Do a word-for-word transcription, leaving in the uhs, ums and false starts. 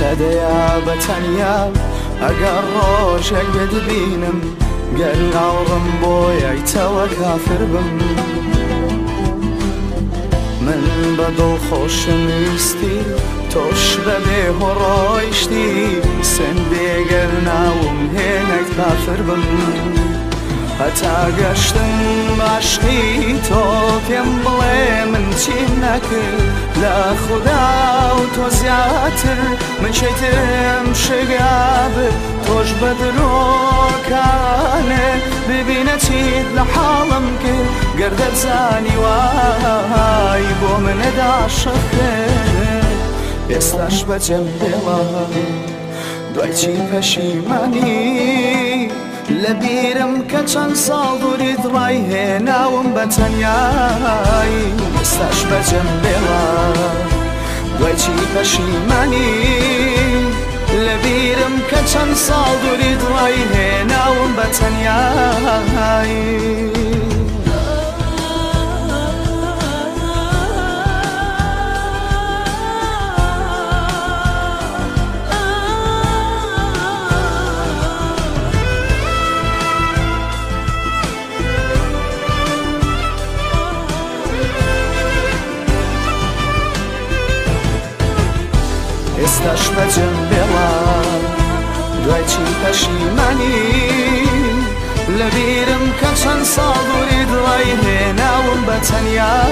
سەدەیا بەتەنیا ئەگەر ڕۆژێک بێدبینم گەر ناوڕم بۆ یایتەوە کافر بم من بە دڵخۆشم ویستی تۆش بەبێ هۆڕۆیشتی سندێ گەر ناوم هێنەیت کافر بم هەتا گەشتم باشقی تۆ پێم بڵێ من چیم نەکرد لە خودا و تۆ زیاتر من شەیترم شگابر تۆش بە درۆکانێ ببینە چیت لە حاڵم کرد گەر دەزانی وای بۆ منەدا عاشق کرد ئێستاش بەجێم دێڵە دوای چی پەشیمانی لەبیرم کە چەند ساڵ دووریت ڕای هێناوم بە تەنیایی ئێستاش بەجێم دێڵە دوای چی پەشیمانی لەبیرم کە چەند ساڵ دووریت ڕای هێناوم بە تەنیایی ئێستاش بەجێم دێڵە دوای چی پەشیمانی لەبیرم کە چەند ساڵ دووریت ڕای هێناوم بە تەنیا